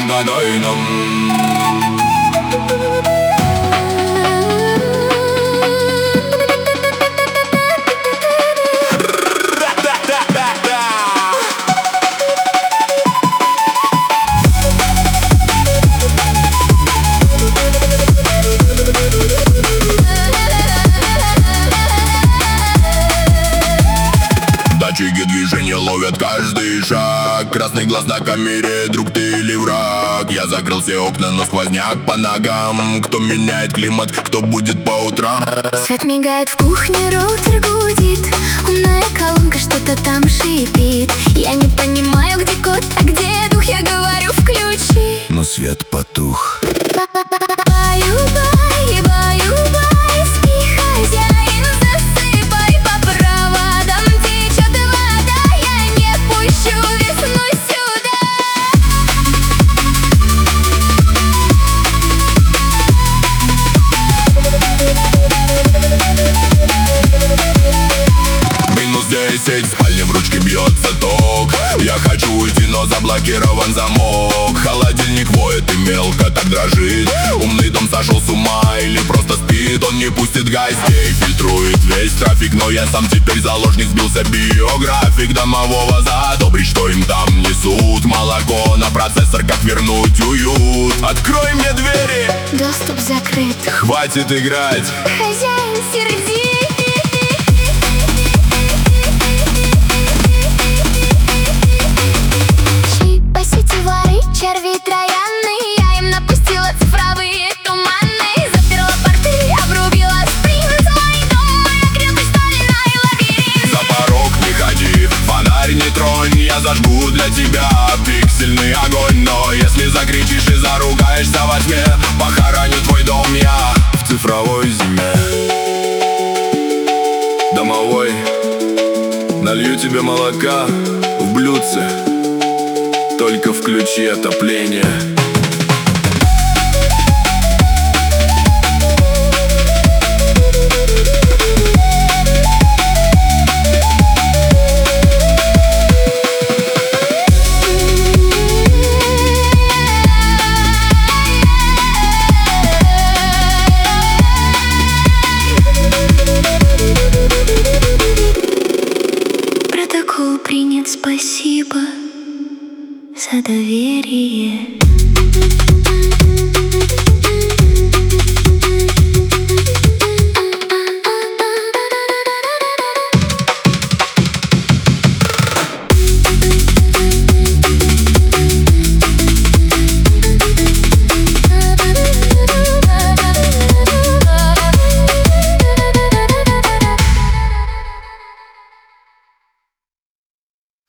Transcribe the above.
отгадай нам. Датчики движения ловят каждый шаг. Красный глаз на камере, друг ты или враг. Я закрыл все окна, но сквозняк по ногам. Кто меняет климат, кто будет по утрам? Свет мигает в кухне, роутер гудит. Умная колонка что-то там шипит. Я не понимаю, где код, а где дух. Я говорю, включи. Но свет потух. Баю-бай, баю-бай, спи, хозяин, засыпай. По проводам течет вода. Я не пущу весну сюда. -10, в спальне в ручке бьется ток. Я хочу уйти, но заблокирован замок. Холодильник воет и мелко так дрожит. Умный дом сошел с ума или просто спит. Он не пустит гостей, фильтрует весь трафик. Но я сам теперь заложник, сбился биографик домового. Задобрить, что им там несут. Молоко на процессор, как вернуть уют. Открой мне двери, Доступ закрыт. хватит играть. Хозяин, сердит. Черви троянные, я им напустила цифровые туманы. Заперла порты, обрубила спринт. Мой дом, моя крепость, стальной лабиринт. За порог не ходи, фонарь не тронь. Я зажгу для тебя пиксельный огонь. Но если закричишь и заругаешься во тьме, похороню твой дом я в цифровой зиме. Домовой, налью тебе молока в блюдце. Только включи отопление. Протокол принят, спасибо за доверие.